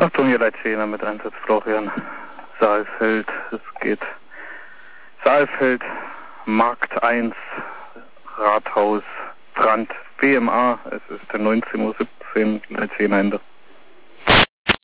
Achtung, hier Leitzähler mit Einsatz Florian. Saalfeld, es geht Saalfeld, Markt 1, Rathaus, Brand, BMA, es ist 19:17 Uhr, Leitzähler Ende.